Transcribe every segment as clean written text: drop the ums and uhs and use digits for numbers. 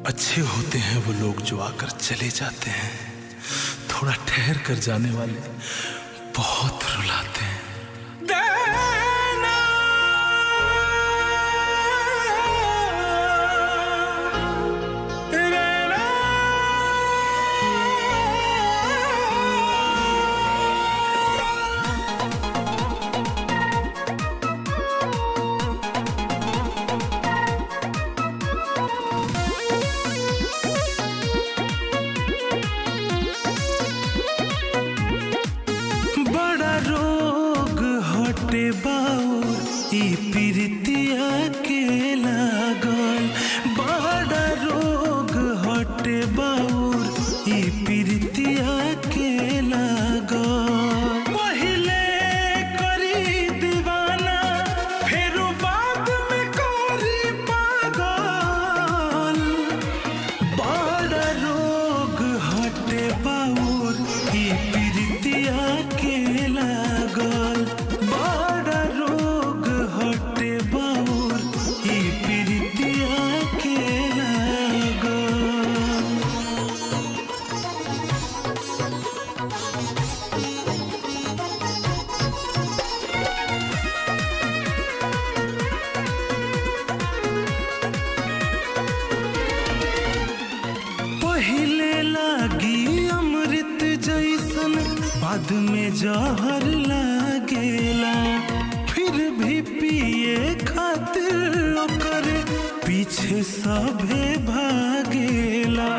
अच्छे होते हैं वो लोग जो आकर चले जाते हैं, थोड़ा ठहर कर जाने वाले बहुत रुलाते हैं। बाउर ई प्रीतिया के लागल, बड़ा रोग हटे बाउर ई प्रीतिया के लागल। पहिले करी दीवाना फिर बाद में करी पागल, बड़ा रोग हटे बाउर ई प्रीतिया के लागल, बड़ा रोग हटे बाउर ई प्रीतिया के लागल। पहिले लागी अमृत जैसन, बाद में जहर लागेला, फिर भी पिए खातिर ओकर पीछे सभे भागेला।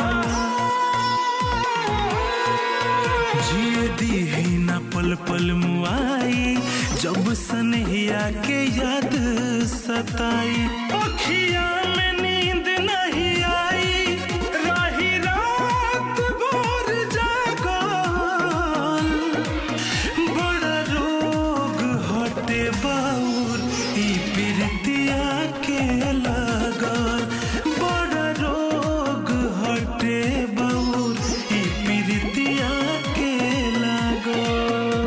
जिए दीही न पल पल मुआई, जब सनहिया के याद सताई, अखिया में नींद नहीं आई, रही रात भर जागल, बड़ा रोग हटे बाउर ई प्रीतिया के लागल, बड़ा रोग हटे बाउर ई प्रीतिया के लागल।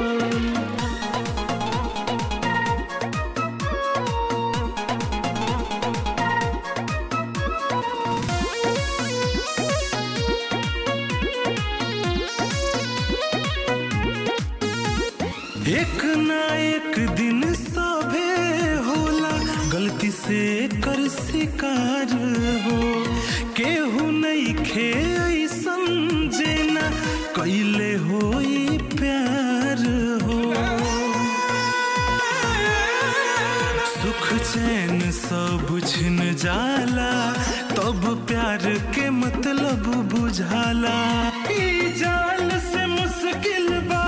एक ना एक दिन सभे होला गलती से कर शिकार हो, केहू नहीं खे ऐसन जेना कैले होई प्यार हो। सुख चैन सब छिन जाला, तब प्यार के मतलब बुझाला, ई जाल से मुश्किल बा